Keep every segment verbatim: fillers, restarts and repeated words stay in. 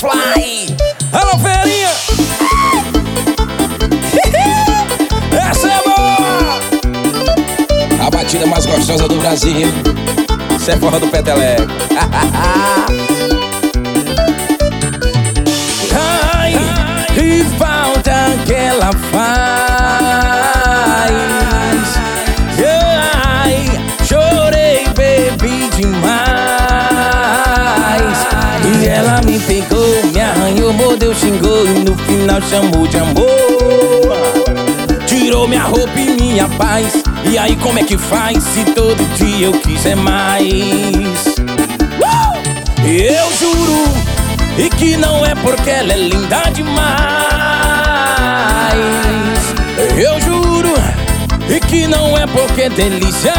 Fly. Alô, ferinha. Essa é boa. A batida mais gostosa do Brasil. Isso é forró do Peteleco. Ai, que falta que ela faz. Ai, chorei, bebi demais. E ela me pegou, me arranhou, mordeu, xingou e no final chamou de amor. Tirou minha roupa e minha paz. E aí como é que faz se todo dia eu quiser mais? uh! Eu juro, e que não é porque ela é linda demais. Eu juro, e que não é porque é delícia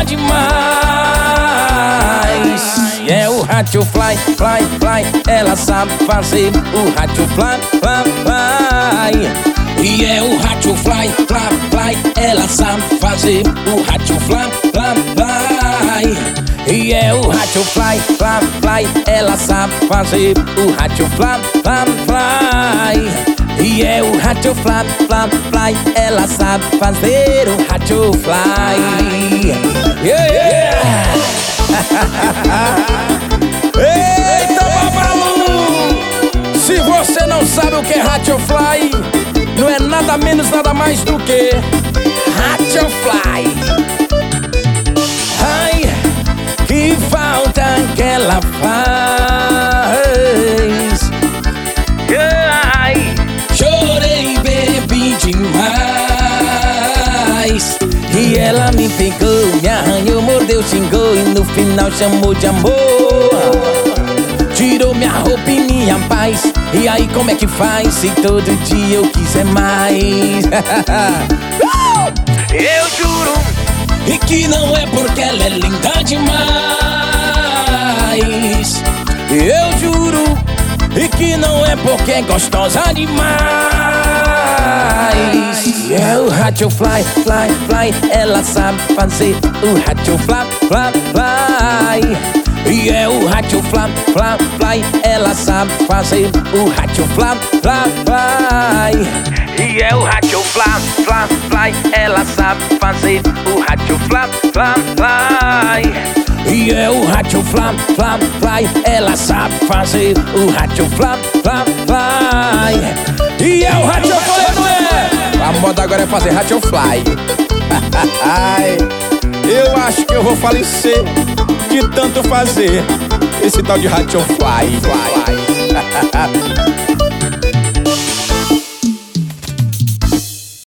demais. E é o Ratio Fly, fly, fly. Ela sabe fazer o Ratio Fly, fly, fly. E é o Ratio Fly, fly, fly. Ela sabe fazer o Ratio Fly, fly, fly. E é o Ratio Fly, fly, fly. Ela sabe fazer o Ratio Fly, fly, fly. E é o Ratio Fly, fly, fly. Ela sabe fazer o Ratio Fly. Yeah, yeah. Eita, babalu! Se você não sabe o que é Ratio Fly, não é nada menos, nada mais do que Ratio Fly. Ai, que falta que ela faz. Ai, chorei, bebi demais. E ela me pegou, me arranhou, mordeu, xingou e no final chamou de amor. Tirou minha roupa e minha paz. E aí como é que faz se todo dia eu quiser mais? Eu juro, e que não é porque ela é linda demais. Eu juro, e que não é porque é gostosa demais. E é o Ratio Fly, fly, fly. Ela sabe fazer o Ratio Fly, fly, fly. E é o Ratio Fly, fly, fly. Ela sabe fazer o Ratio Fly, fly, fly. E é o Ratio Fly, fly, fly. Ela sabe fazer o Ratio Fly, fly, fly. E é o Ratio Fly, fly, fly. Ela sabe fazer o Ratio Fly, fly, fly. E é o Ratio Fly, não é? A moda agora é fazer Ratio Fly. Eu acho que eu vou falecer de tanto fazer esse tal de Ratio Fly.